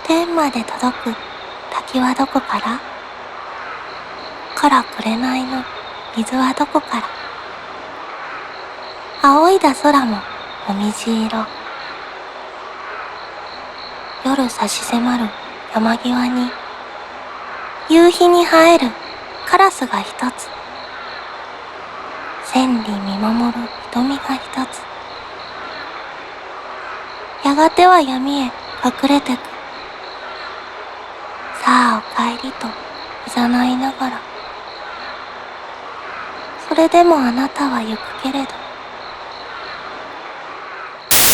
天まで届く滝はどこから？から紅の水はどこから？仰いだ空ももみじ色。夜差し迫る山際に夕日に映えるカラスが一つ。千里見守る瞳が一つ。やがては闇へ隠れてく。さあお帰りと誘いながら。それでもあなたは行くけれど